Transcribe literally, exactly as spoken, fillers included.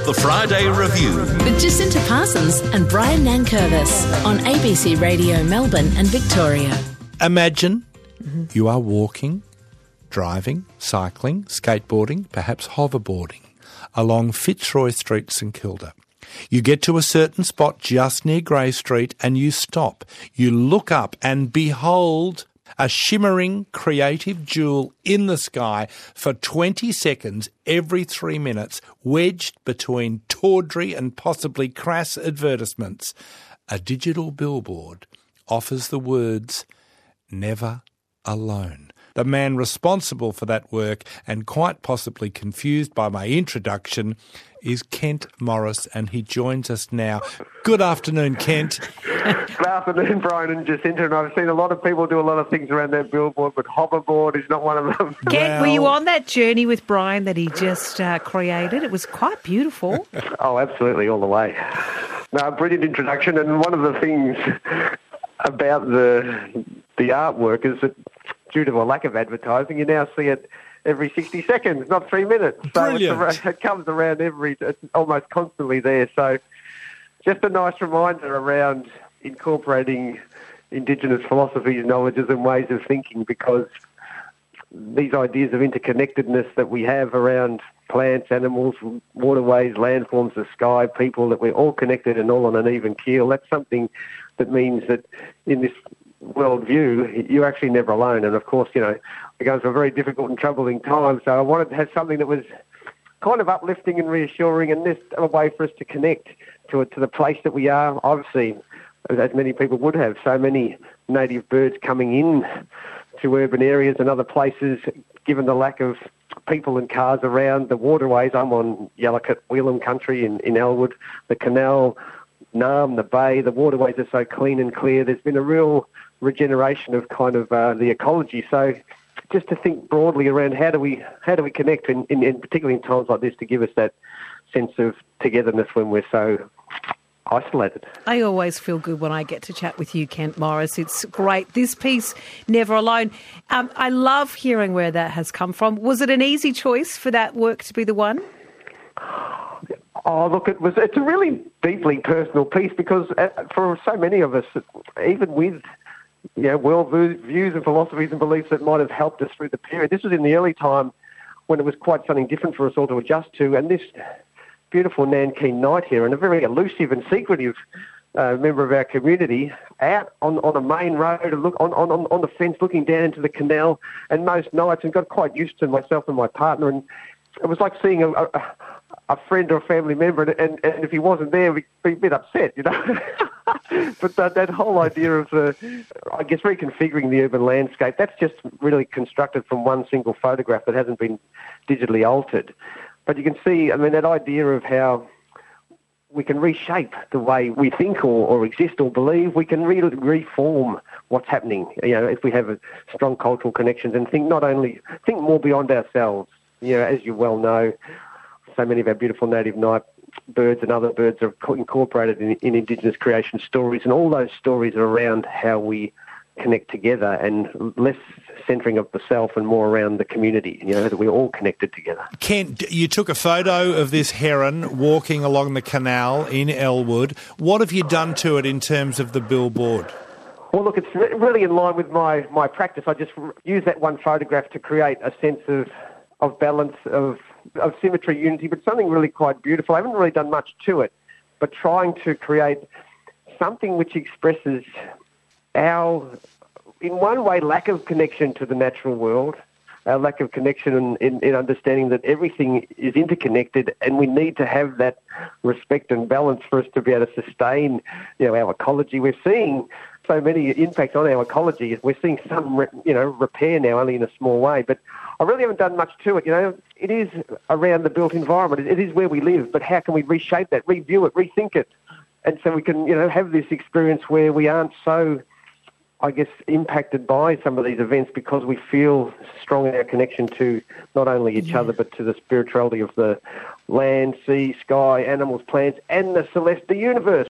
The Friday Review with Jacinta Parsons and Brian Nankervis on A B C Radio Melbourne and Victoria. Imagine mm-hmm. you are walking, driving, cycling, skateboarding, perhaps hoverboarding along Fitzroy Street, St Kilda. You get to a certain spot just near Grey Street and you stop. You look up and behold a shimmering creative jewel in the sky for twenty seconds every three minutes, wedged between tawdry and possibly crass advertisements. A digital billboard offers the words, "Never alone." The man responsible for that work, and quite possibly confused by my introduction, is Kent Morris, and he joins us now. Good afternoon, Kent. Good afternoon, Brian and Jacinta. And I've seen a lot of people do a lot of things around that billboard, but hoverboard is not one of them. Kent, Well- were you on that journey with Brian that he just uh, created? It was quite beautiful. Oh, absolutely, all the way. No, brilliant introduction. And one of the things about the the artwork is that due to a lack of advertising, you now see it every sixty seconds, not three minutes. So Brilliant. it's around, it comes around every, it's almost constantly there. So just a nice reminder around incorporating Indigenous philosophies, knowledges and ways of thinking, because these ideas of interconnectedness that we have around plants, animals, waterways, landforms, the sky, people, that we're all connected and all on an even keel, that's something that means that in this worldview, you're actually never alone. And of course, you know, we're going through a very difficult and troubling time. So I wanted to have something that was kind of uplifting and reassuring, and this a way for us to connect to it, to the place that we are. I've seen, as many people would have, so many native birds coming in to urban areas and other places, given the lack of people and cars around. The waterways, I'm on Yellowkit, Wheelam country in, in Elwood, the canal, Naarm, the bay, the waterways are so clean and clear. There's been a real regeneration of kind of uh, the ecology. So just to think broadly around how do we how do we connect, in, in, in particularly in times like this, to give us that sense of togetherness when we're so isolated. I always feel good when I get to chat with you, Kent Morris. It's great. This piece, Never Alone, um, I love hearing where that has come from. Was it an easy choice for that work to be the one? Oh, look, it was. It's a really deeply personal piece, because for so many of us, even with you know, world views and philosophies and beliefs that might have helped us through the period, this was in the early time when it was quite something different for us all to adjust to. And this beautiful Nankeen night here, and a very elusive and secretive uh, member of our community, out on, on a main road, look on, on, on the fence, looking down into the canal, and most nights, and got quite used to myself and my partner, and it was like seeing a, a, a friend or a family member, and, and, and if he wasn't there, we'd be a bit upset, you know. But that, that whole idea of, uh, I guess, reconfiguring the urban landscape, that's just really constructed from one single photograph that hasn't been digitally altered. But you can see, I mean, that idea of how we can reshape the way we think or, or exist or believe. We can re- reform what's happening, you know, if we have a strong cultural connections, and think not only, think more beyond ourselves. You know, as you well know, so many of our beautiful native night birds and other birds are incorporated in, in Indigenous creation stories, and all those stories are around how we connect together, and less centering of the self and more around the community, you know, that we're all connected together. Kent, you took a photo of this heron walking along the canal in Elwood. What have you done to it in terms of the billboard? Well, look, it's re- really in line with my, my practice. I just r- use that one photograph to create a sense of of balance, of of symmetry, unity, but something really quite beautiful. I haven't really done much to it, but trying to create something which expresses our, in one way, lack of connection to the natural world, our lack of connection in, in, in understanding that everything is interconnected, and we need to have that respect and balance for us to be able to sustain, you know, our ecology. We're seeing so many impacts on our ecology. We're seeing some, you know, repair now, only in a small way, but I really haven't done much to it. You know, it is around the built environment. It is where we live, but how can we reshape that, review it, rethink it, and so we can, you know, have this experience where we aren't so, I guess, impacted by some of these events, because we feel strong in our connection to not only each yeah. other, but to the spirituality of the land, sea, sky, animals, plants, and the celestial universe.